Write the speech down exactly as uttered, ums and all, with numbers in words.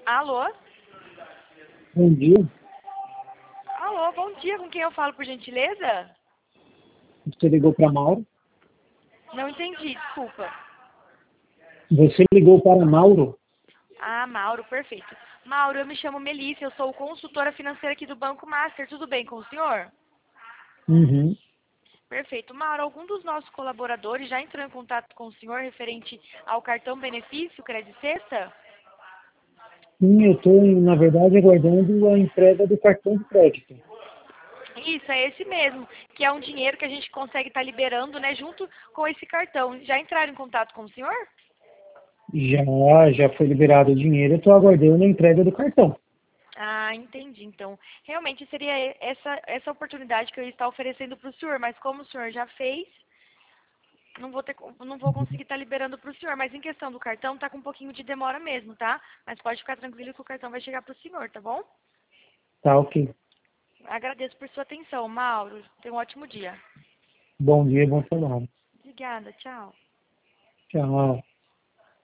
Alô? Bom dia. Alô, bom dia. Com quem eu falo, por gentileza? Você ligou para Mauro? Não entendi, desculpa. Você ligou para Mauro? Ah, Mauro, perfeito. Mauro, eu me chamo Melissa, eu sou consultora financeira aqui do Banco Master. Tudo bem com o senhor? Uhum. Perfeito. Mauro, algum dos nossos colaboradores já entrou em contato com o senhor referente ao cartão benefício Crédito Sexta? Sim, eu estou, na verdade, aguardando a entrega do cartão de crédito. Isso, é esse mesmo, que é um dinheiro que a gente consegue estar liberando, né, junto com esse cartão. Já entraram em contato com o senhor? Já, já foi liberado o dinheiro, eu estou aguardando a entrega do cartão. Ah, entendi. Então, realmente seria essa, essa oportunidade que eu ia estar oferecendo para o senhor, mas como o senhor já fez, não vou, ter, não vou conseguir estar liberando para o senhor. Mas em questão do cartão, tá com um pouquinho de demora mesmo, tá? Mas pode ficar tranquilo que o cartão vai chegar para o senhor, tá bom? Tá, ok. Agradeço por sua atenção, Mauro. Tenha um ótimo dia. Bom dia, bom trabalho. Obrigada, tchau. Tchau.